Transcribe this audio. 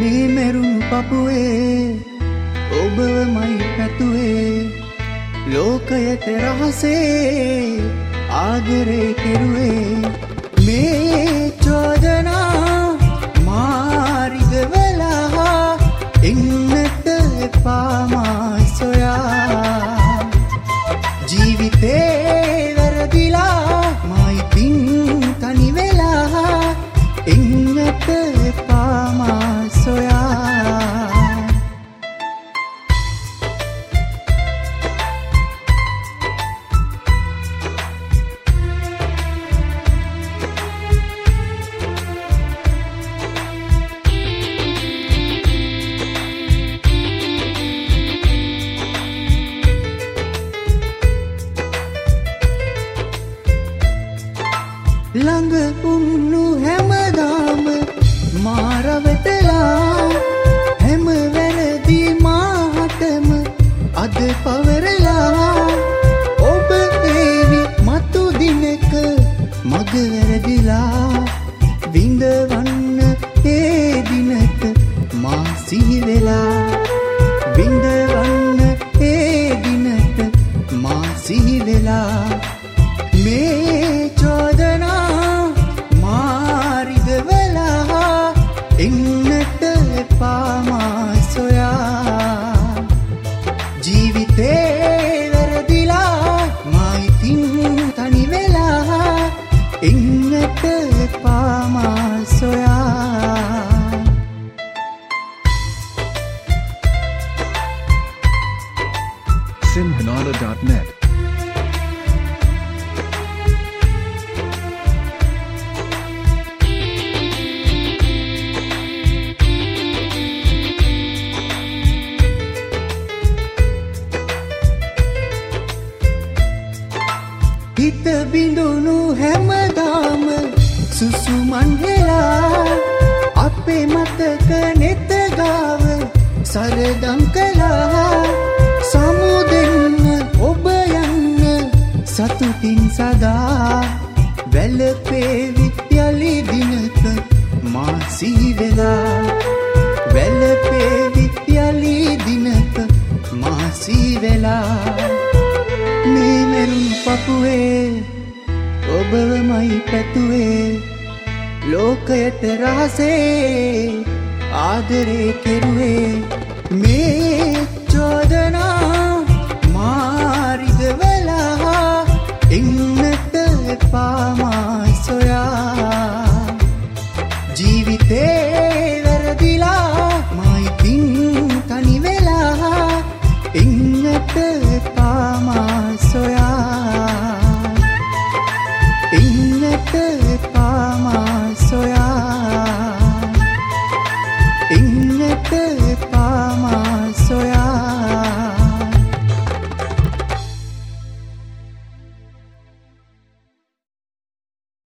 මේ මෙරුම් පපුවේ ඔබවමයි පැතුවේ ලෝකයට රහසේ ආදරේ කෙරුවේ මේ චෝදනා මාරිද වෙලා එන්නට එපා මා සොයා ජීවිතේ වැරදිලා මයි පින් තනි වෙලා එන්නට එපා මා සොයා ළඟ වුණු හැමදාම මාරවටලා හැම වැරදි මාහටම අද පවරලා ඔබ වේවි මතු දිනක මග වැරදිලා විඳවන්න ඒ දිනක මා සිහි වෙලා විඳවන්න ඒ දිනක මා සිහි වෙලා මේ චෝදනා මාරිද වෙලා එන්නට එපා මා සොයා ජීවිතේ වැරදිලා මයි තින් තනි වෙලා එන්නට එපා මා සොයා Simhanada.net හිත බිඳුණු හැමදාම සුසුමන් වෙලා අපේ මතක නෙත ගාව සරදම් කළා සමුදෙන්න ඔබ යන්න සතුටින් සදා වැළපේවි යලි දිනක මා සිහි වෙලා වැළපේවි යලි දිනක මා සිහි වෙලා මේ මෙරුම් පපුවේ ඔබවමයි පැතුවේ ලෝකයට රහසේ ආදරේ කෙරුවේ මේ චෝදනා මාරිද වෙලා එන්නට එපා